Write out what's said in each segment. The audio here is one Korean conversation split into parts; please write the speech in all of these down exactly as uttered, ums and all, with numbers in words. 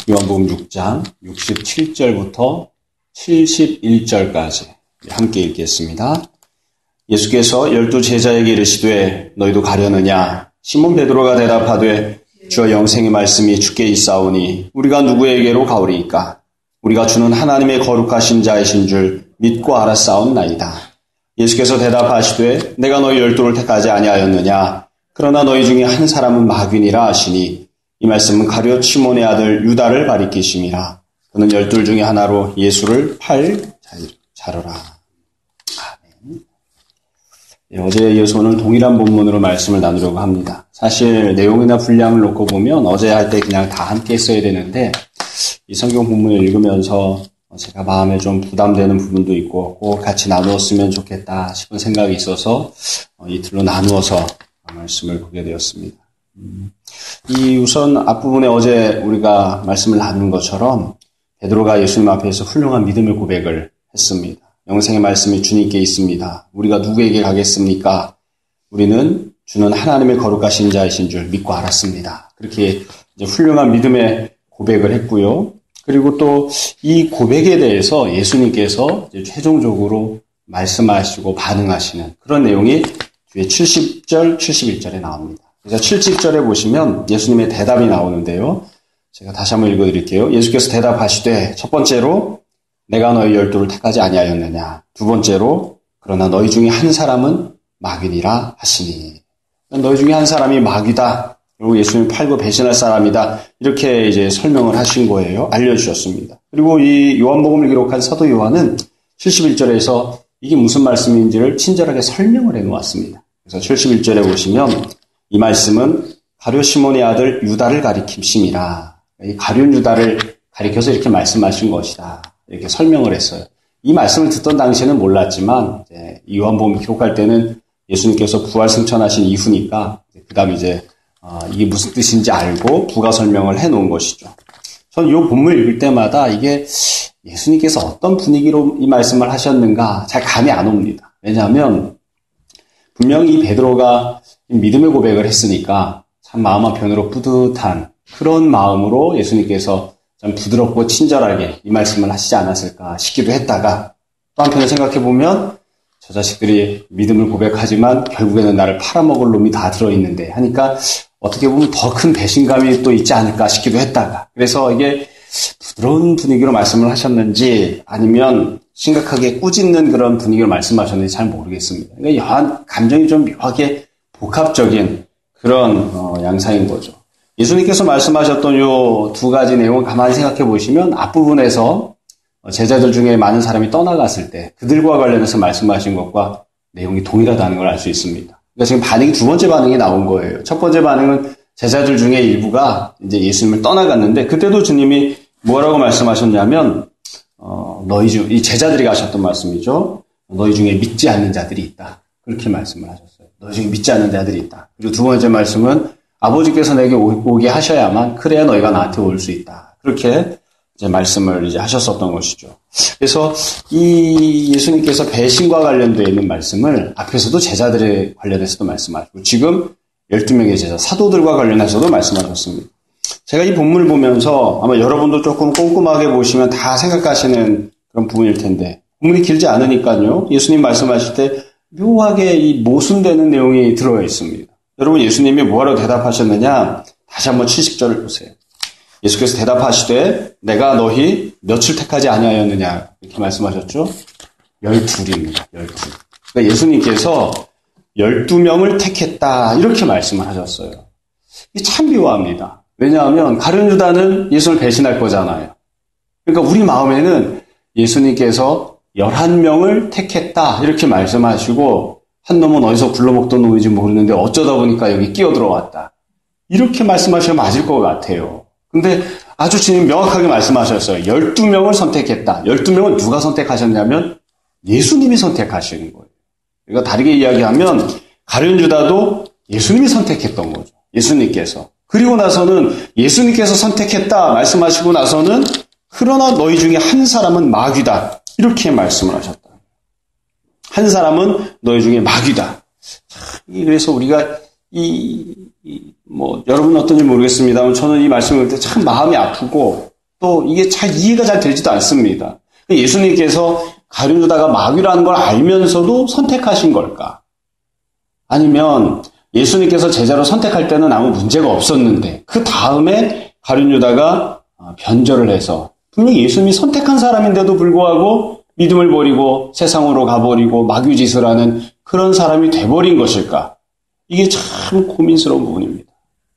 요한복음 육 장 육십칠 절부터 칠십일 절까지 함께 읽겠습니다. 예수께서 열두 제자에게 이르시되 너희도 가려느냐? 시몬 베드로가 대답하되 주여 영생의 말씀이 주께 있사오니 우리가 누구에게로 가오리이까? 우리가 주는 하나님의 거룩하신 자이신 줄 믿고 알았사옵나이다. 예수께서 대답하시되 내가 너희 열두를 택하지 아니하였느냐? 그러나 너희 중에 한 사람은 마귀니라 하시니 이 말씀은 가룟 시몬의 아들 유다를 가리키심이라. 그는 열둘 중에 하나로 예수를 팔 자루라. 아멘. 네, 어제에 이어서 오늘 동일한 본문으로 말씀을 나누려고 합니다. 사실 내용이나 분량을 놓고 보면 어제 할 때 그냥 다 함께 써야 되는데 이 성경 본문을 읽으면서 제가 마음에 좀 부담되는 부분도 있고 꼭 같이 나누었으면 좋겠다 싶은 생각이 있어서 이틀로 나누어서 말씀을 보게 되었습니다. 이 우선 앞부분에 어제 우리가 말씀을 나눈 것처럼 베드로가 예수님 앞에서 훌륭한 믿음의 고백을 했습니다. 영생의 말씀이 주님께 있습니다. 우리가 누구에게 가겠습니까? 우리는 주는 하나님의 거룩하신 자이신 줄 믿고 알았습니다. 그렇게 이제 훌륭한 믿음의 고백을 했고요. 그리고 또 이 고백에 대해서 예수님께서 이제 최종적으로 말씀하시고 반응하시는 그런 내용이 뒤에 칠십 절, 칠십일 절에 나옵니다. 그래서 칠십 절에 보시면 예수님의 대답이 나오는데요. 제가 다시 한번 읽어드릴게요. 예수께서 대답하시되 첫 번째로 내가 너희 열두를 택하지 아니하였느냐. 두 번째로 그러나 너희 중에 한 사람은 마귀니라 하시니. 너희 중에 한 사람이 마귀다. 그리고 예수님 팔고 배신할 사람이다. 이렇게 이제 설명을 하신 거예요. 알려주셨습니다. 그리고 이 요한복음을 기록한 사도 요한은 칠십일 절에서 이게 무슨 말씀인지를 친절하게 설명을 해놓았습니다. 그래서 칠십일 절에 보시면 이 말씀은 가룟 시몬의 아들 유다를 가리킴심이라. 이 가룟 유다를 가리켜서 이렇게 말씀하신 것이다. 이렇게 설명을 했어요. 이 말씀을 듣던 당시에는 몰랐지만 이제 이 요한복음을 기록할 때는 예수님께서 부활 승천하신 이후니까 그 다음 이제 어, 이게 무슨 뜻인지 알고 부가 설명을 해놓은 것이죠. 저는 이 본문을 읽을 때마다 이게 예수님께서 어떤 분위기로 이 말씀을 하셨는가 잘 감이 안 옵니다. 왜냐하면 분명히 이 베드로가 믿음의 고백을 했으니까 참 마음 한편으로 뿌듯한 그런 마음으로 예수님께서 참 부드럽고 친절하게 이 말씀을 하시지 않았을까 싶기도 했다가 또 한편으로 생각해보면 저 자식들이 믿음을 고백하지만 결국에는 나를 팔아먹을 놈이 다 들어있는데 하니까 어떻게 보면 더 큰 배신감이 또 있지 않을까 싶기도 했다가 그래서 이게 부드러운 분위기로 말씀을 하셨는지 아니면 심각하게 꾸짖는 그런 분위기로 말씀하셨는지 잘 모르겠습니다. 그러니까 여한 감정이 좀 묘하게 복합적인 그런 어, 양상인 거죠. 예수님께서 말씀하셨던 요 두 가지 내용을 가만히 생각해 보시면 앞부분에서 제자들 중에 많은 사람이 떠나갔을 때 그들과 관련해서 말씀하신 것과 내용이 동일하다는 걸 알 수 있습니다. 그러니까 지금 반응이 두 번째 반응이 나온 거예요. 첫 번째 반응은 제자들 중에 일부가 이제 예수님을 떠나갔는데 그때도 주님이 뭐라고 말씀하셨냐면 어, 너희 중, 이 제자들이 가셨던 말씀이죠. 너희 중에 믿지 않는 자들이 있다. 그렇게 말씀을 하셨어요. 너희 중에 믿지 않는 자들이 있다. 그리고 두 번째 말씀은 아버지께서 내게 오게 하셔야만 그래야 너희가 나한테 올 수 있다. 그렇게 이제 말씀을 이제 하셨었던 것이죠. 그래서 이 예수님께서 배신과 관련되어 있는 말씀을 앞에서도 제자들에 관련해서도 말씀하시고 지금 열두 명의 제자, 사도들과 관련해서도 말씀하셨습니다. 제가 이 본문을 보면서 아마 여러분도 조금 꼼꼼하게 보시면 다 생각하시는 그런 부분일 텐데 본문이 길지 않으니까요. 예수님 말씀하실 때 묘하게 이 모순되는 내용이 들어가 있습니다. 여러분 예수님이 뭐하러 대답하셨느냐? 다시 한번 칠십 절을 보세요. 예수께서 대답하시되 내가 너희 몇을 택하지 아니하였느냐 이렇게 말씀하셨죠. 열둘입니다. 열둘. 그러니까 예수님께서 열두 명을 택했다 이렇게 말씀을 하셨어요. 이게 참 묘합니다. 왜냐하면 가룟 유다는 예수를 배신할 거잖아요. 그러니까 우리 마음에는 예수님께서 열한 명을 택했다 이렇게 말씀하시고 한 놈은 어디서 굴러먹던 놈인지 모르는데 어쩌다 보니까 여기 끼어 들어왔다. 이렇게 말씀하시면 맞을 것 같아요. 근데 아주 주님 명확하게 말씀하셨어요. 열두 명을 선택했다. 열두 명은 누가 선택하셨냐면 예수님이 선택하시는 거예요. 그러니까 다르게 이야기하면 가룟 유다도 예수님이 선택했던 거죠. 예수님께서. 그리고 나서는 예수님께서 선택했다 말씀하시고 나서는 그러나 너희 중에 한 사람은 마귀다. 이렇게 말씀을 하셨다. 한 사람은 너희 중에 마귀다. 그래서 우리가 이, 이 뭐 여러분 어떤지 모르겠습니다만 저는 이 말씀을 볼 때 참 마음이 아프고 또 이게 잘 이해가 잘 되지도 않습니다. 예수님께서 가룟 유다가 마귀라는 걸 알면서도 선택하신 걸까? 아니면 예수님께서 제자로 선택할 때는 아무 문제가 없었는데 그 다음에 가룟 유다가 변절을 해서 분명히 예수님이 선택한 사람인데도 불구하고 믿음을 버리고 세상으로 가버리고 마귀짓을 하는 그런 사람이 돼버린 것일까? 이게 참 고민스러운 부분입니다.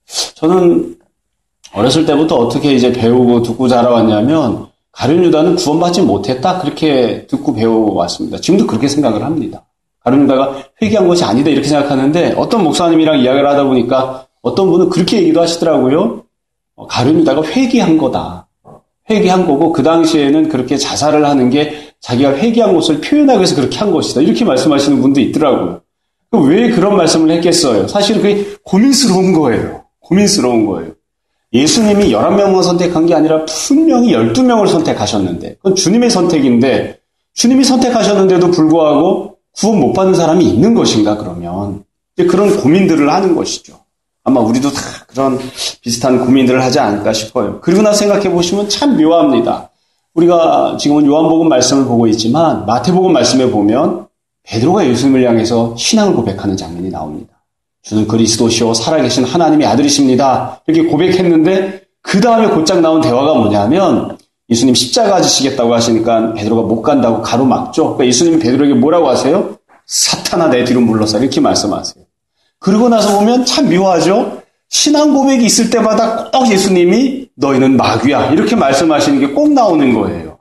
저는 어렸을 때부터 어떻게 이제 배우고 듣고 자라왔냐면 가룟 유다는 구원받지 못했다 그렇게 듣고 배워왔습니다. 지금도 그렇게 생각을 합니다. 가룟 유다가 회개한 것이 아니다 이렇게 생각하는데 어떤 목사님이랑 이야기를 하다 보니까 어떤 분은 그렇게 얘기도 하시더라고요. 가룟 유다가 회개한 거다. 회개한 거고 그 당시에는 그렇게 자살을 하는 게 자기가 회개한 것을 표현하기 위해서 그렇게 한 것이다. 이렇게 말씀하시는 분도 있더라고요. 왜 그런 말씀을 했겠어요? 사실은 그게 고민스러운 거예요. 고민스러운 거예요. 예수님이 열한 명만 선택한 게 아니라 분명히 열두 명을 선택하셨는데 그건 주님의 선택인데 주님이 선택하셨는데도 불구하고 구원 못 받는 사람이 있는 것인가 그러면 그런 고민들을 하는 것이죠. 아마 우리도 다 그런 비슷한 고민들을 하지 않을까 싶어요. 그리고 나서 생각해 보시면 참 묘합니다. 우리가 지금은 요한복음 말씀을 보고 있지만 마태복음 말씀에 보면 베드로가 예수님을 향해서 신앙을 고백하는 장면이 나옵니다. 주는 그리스도시요 살아계신 하나님의 아들이십니다. 이렇게 고백했는데 그 다음에 곧장 나온 대화가 뭐냐면 예수님 십자가 지시겠다고 하시니까 베드로가 못 간다고 가로막죠. 그러니까 예수님이 베드로에게 뭐라고 하세요? 사탄아 내 뒤로 물러서 이렇게 말씀하세요. 그러고 나서 보면 참 묘하죠. 신앙 고백이 있을 때마다 꼭 예수님이 너희는 마귀야 이렇게 말씀하시는 게 꼭 나오는 거예요.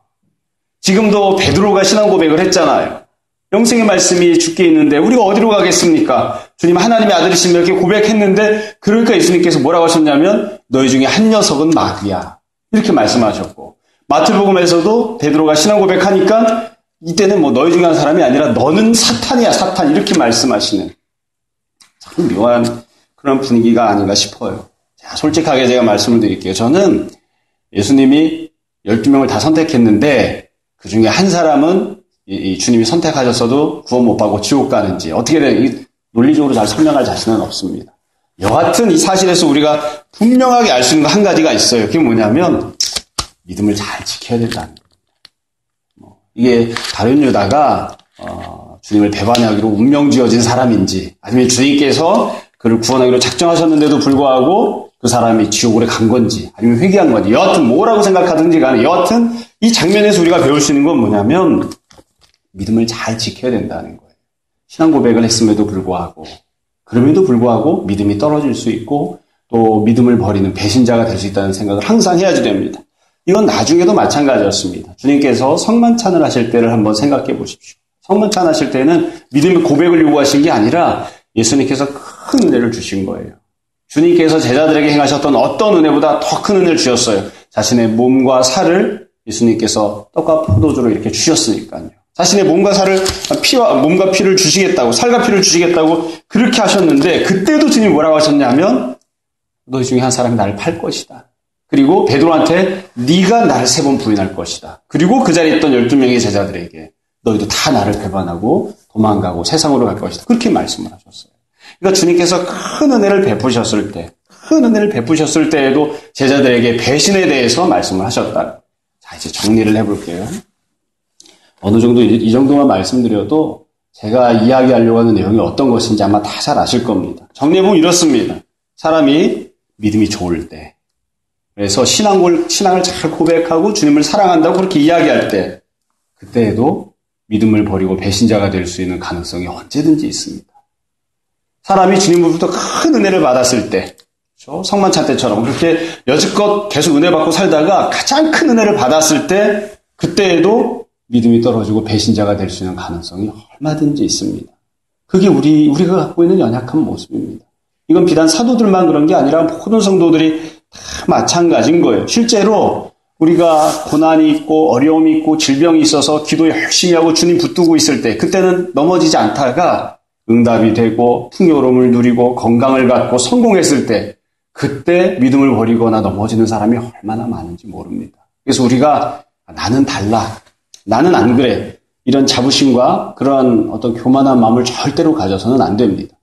지금도 베드로가 신앙 고백을 했잖아요. 영생의 말씀이 주께 있는데 우리가 어디로 가겠습니까? 주님 하나님의 아들이시며 이렇게 고백했는데 그러니까 예수님께서 뭐라고 하셨냐면 너희 중에 한 녀석은 마귀야 이렇게 말씀하셨고 마태복음에서도 베드로가 신앙 고백하니까 이때는 뭐 너희 중에 한 사람이 아니라 너는 사탄이야 사탄 이렇게 말씀하시는 참 묘한 그런 분위기가 아닌가 싶어요. 자, 솔직하게 제가 말씀을 드릴게요. 저는 예수님이 열두 명을 다 선택했는데 그 중에 한 사람은 이, 이 주님이 선택하셨어도 구원 못 받고 지옥 가는지 어떻게 돼 논리적으로 잘 설명할 자신은 없습니다. 여하튼 이 사실에서 우리가 분명하게 알 수 있는 한 가지가 있어요. 그게 뭐냐면 믿음을 잘 지켜야 된다는 거예요. 이게 가룟 유다가 어, 주님을 배반하기로 운명 지어진 사람인지 아니면 주님께서 그를 구원하기로 작정하셨는데도 불구하고 그 사람이 지옥으로 간 건지 아니면 회개한 건지 여하튼 뭐라고 생각하든지 간에 여하튼 이 장면에서 우리가 배울 수 있는 건 뭐냐면 믿음을 잘 지켜야 된다는 거예요. 신앙 고백을 했음에도 불구하고 그럼에도 불구하고 믿음이 떨어질 수 있고 또 믿음을 버리는 배신자가 될 수 있다는 생각을 항상 해야지 됩니다. 이건 나중에도 마찬가지였습니다. 주님께서 성만찬을 하실 때를 한번 생각해 보십시오. 성만찬 하실 때는 믿음의 고백을 요구하신 게 아니라 예수님께서 큰 은혜를 주신 거예요. 주님께서 제자들에게 행하셨던 어떤 은혜보다 더 큰 은혜를 주셨어요. 자신의 몸과 살을 예수님께서 떡과 포도주로 이렇게 주셨으니까요. 자신의 몸과 살을 피와 몸과 피를 주시겠다고 살과 피를 주시겠다고 그렇게 하셨는데 그때도 주님이 뭐라고 하셨냐면 너희 중에 한 사람이 나를 팔 것이다. 그리고 베드로한테 네가 나를 세 번 부인할 것이다. 그리고 그 자리에 있던 열두 명의 제자들에게 너희도 다 나를 배반하고 도망가고 세상으로 갈 것이다. 그렇게 말씀을 하셨어요. 그러니까 주님께서 큰 은혜를 베푸셨을 때, 큰 은혜를 베푸셨을 때에도 제자들에게 배신에 대해서 말씀을 하셨다. 자, 이제 정리를 해볼게요. 어느 정도 이 정도만 말씀드려도 제가 이야기하려고 하는 내용이 어떤 것인지 아마 다 잘 아실 겁니다. 정리해보면 이렇습니다. 사람이 믿음이 좋을 때, 그래서 신앙을, 신앙을 잘 고백하고 주님을 사랑한다고 그렇게 이야기할 때, 그때에도 믿음을 버리고 배신자가 될 수 있는 가능성이 언제든지 있습니다. 사람이 주님으로부터 큰 은혜를 받았을 때, 그렇죠? 성만찬 때처럼 그렇게 여지껏 계속 은혜 받고 살다가 가장 큰 은혜를 받았을 때, 그때에도 믿음이 떨어지고 배신자가 될 수 있는 가능성이 얼마든지 있습니다. 그게 우리, 우리가 갖고 있는 연약한 모습입니다. 이건 비단 사도들만 그런 게 아니라 모든 성도들이 다 마찬가지인 거예요. 실제로 우리가 고난이 있고 어려움이 있고 질병이 있어서 기도 열심히 하고 주님 붙들고 있을 때 그때는 넘어지지 않다가 응답이 되고 풍요로움을 누리고 건강을 갖고 성공했을 때 그때 믿음을 버리거나 넘어지는 사람이 얼마나 많은지 모릅니다. 그래서 우리가 나는 달라, 나는 안 그래 이런 자부심과 그런 어떤 교만한 마음을 절대로 가져서는 안 됩니다.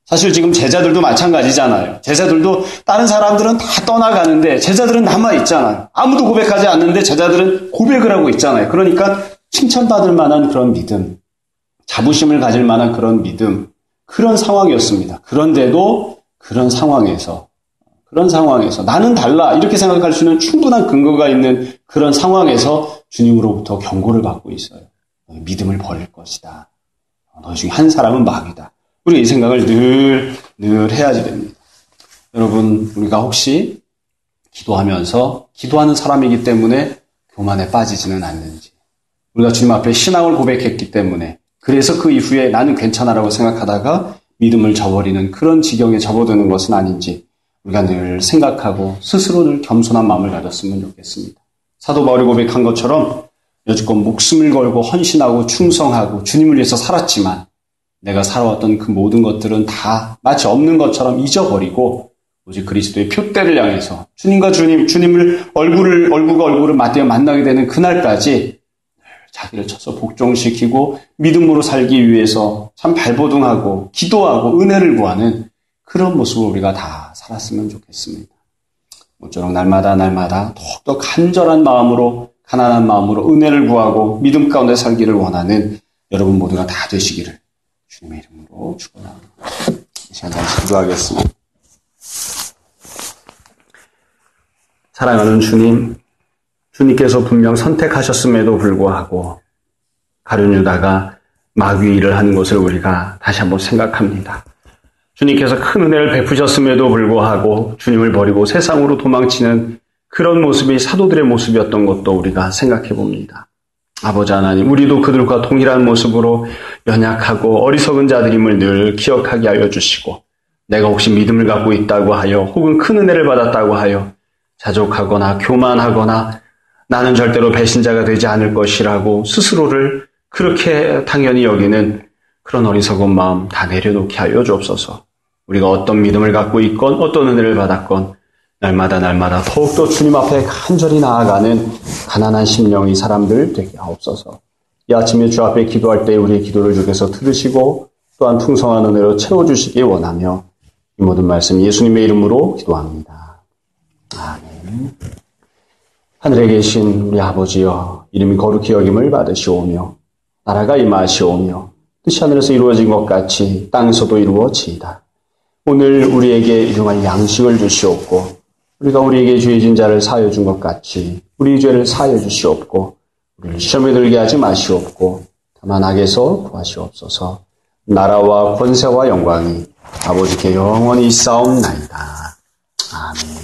사실 지금 제자들도 마찬가지잖아요. 제자들도 다른 사람들은 다 떠나가는데 제자들은 남아있잖아요. 아무도 고백하지 않는데 제자들은 고백을 하고 있잖아요. 그러니까 칭찬받을 만한 그런 믿음, 자부심을 가질 만한 그런 믿음, 그런 상황이었습니다. 그런데도 그런 상황에서, 그런 상황에서 나는 달라 이렇게 생각할 수 있는 충분한 근거가 있는 그런 상황에서 주님으로부터 경고를 받고 있어요. 너희 믿음을 버릴 것이다. 너희 중에 한 사람은 마귀다. 우리가 이 생각을 늘, 늘 해야지 됩니다. 여러분, 우리가 혹시 기도하면서 기도하는 사람이기 때문에 교만에 빠지지는 않는지, 우리가 주님 앞에 신앙을 고백했기 때문에 그래서 그 이후에 나는 괜찮아라고 생각하다가 믿음을 저버리는 그런 지경에 접어드는 것은 아닌지 우리가 늘 생각하고 스스로 늘 겸손한 마음을 가졌으면 좋겠습니다. 사도 바울이 고백한 것처럼 여지껏 목숨을 걸고 헌신하고 충성하고 주님을 위해서 살았지만 내가 살아왔던 그 모든 것들은 다 마치 없는 것처럼 잊어버리고 오직 그리스도의 표대를 향해서 주님과 주님, 주님을 얼굴을, 얼굴과 얼굴을 맞대어 만나게 되는 그날까지 자기를 쳐서 복종시키고 믿음으로 살기 위해서 참 발버둥하고 기도하고 은혜를 구하는 그런 모습을 우리가 다 살았으면 좋겠습니다. 모쪼록 날마다 날마다 더욱더 간절한 마음으로 가난한 마음으로 은혜를 구하고 믿음 가운데 살기를 원하는 여러분 모두가 다 되시기를 주님의 이름으로 축원합니다. 이 시간 다시 기도하겠습니다. 사랑하는 주님, 주님께서 분명 선택하셨음에도 불구하고 가룟 유다가 마귀 일을 하는 것을 우리가 다시 한번 생각합니다. 주님께서 큰 은혜를 베푸셨음에도 불구하고 주님을 버리고 세상으로 도망치는 그런 모습이 사도들의 모습이었던 것도 우리가 생각해 봅니다. 아버지 하나님, 우리도 그들과 동일한 모습으로 연약하고 어리석은 자들임을 늘 기억하게 하여 주시고 내가 혹시 믿음을 갖고 있다고 하여 혹은 큰 은혜를 받았다고 하여 자족하거나 교만하거나 나는 절대로 배신자가 되지 않을 것이라고 스스로를 그렇게 당연히 여기는 그런 어리석은 마음 다 내려놓게 하여 주옵소서. 우리가 어떤 믿음을 갖고 있건 어떤 은혜를 받았건 날마다 날마다 더욱더 주님 앞에 간절히 나아가는 가난한 심령의 사람들 되게 하옵소서. 이 아침에 주 앞에 기도할 때 우리의 기도를 주께서 들으시고 또한 풍성한 은혜로 채워주시기 원하며 이 모든 말씀 예수님의 이름으로 기도합니다. 아멘. 하늘에 계신 우리 아버지여, 이름이 거룩히 여김을 받으시오며 나라가 임하시오며 뜻이 하늘에서 이루어진 것 같이 땅에서도 이루어지이다. 오늘 우리에게 일용할 양식을 주시옵고 우리가 우리에게 죄진 자를 사하여 준 것 같이 우리 죄를 사하여 주시옵고 우리를 시험에 들게 하지 마시옵고 다만 악에서 구하시옵소서. 나라와 권세와 영광이 아버지께 영원히 있사옵나이다. 아멘.